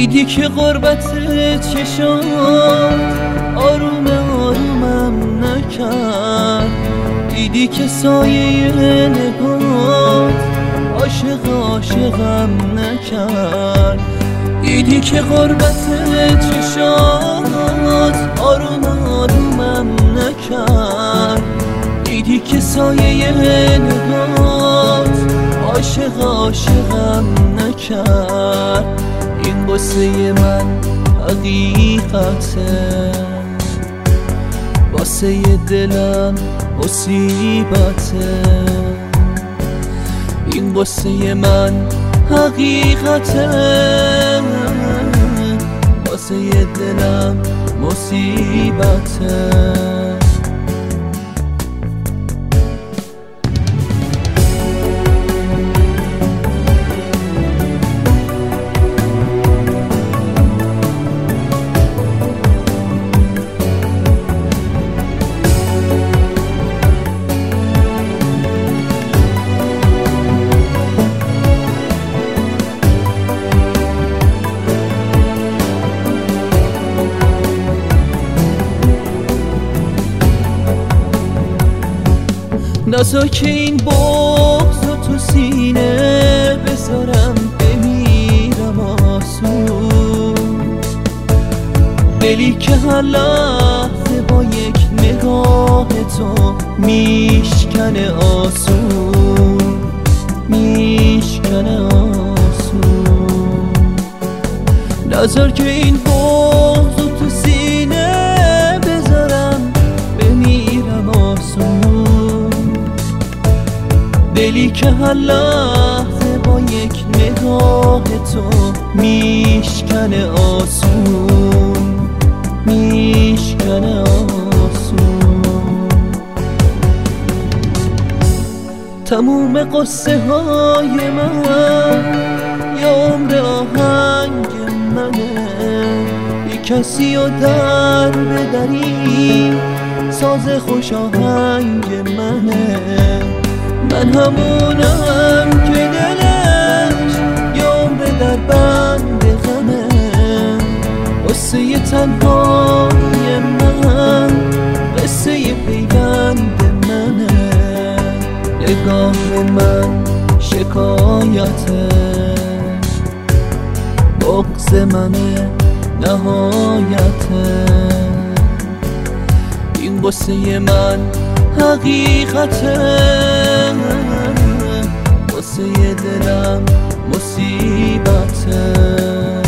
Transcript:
دیدی که غربت چشات آروم آرومم نکرد، دیدی که سایه نگات عاشق عاشقم نکرد، دیدی که غربت چشات آروم آرومم نکرد، دیدی که سایه نگات عاشق عاشقم نکرد. این واسه من حقیقته، واسه دلم مصیبته. این واسه من حقیقته، واسه دلم مصیبته. نزا که این بغضو تو سینه بذارم بمیرم آسون، دلی که هر لحظه با یک نگاه تو میشکنه آسون، میشکنه آسون. نذار که این بغضو تو سینه بذارم بمیرم آسون، دلی که هر لحظه با یک نگاه تو میشکنه آسون، میشکنه آسون. تموم قصه های من یه عمر آهنگ منه، یه کسی رو در بدری ساز خوش آهنگ منه. من همونم که دلش یه عمر در بند غمه، قصه تنهای من قصه پیوند منه. نگاه من شکایته، بغض منه نهایته. این قصه من حقیقته، واسه دلم مصیبته.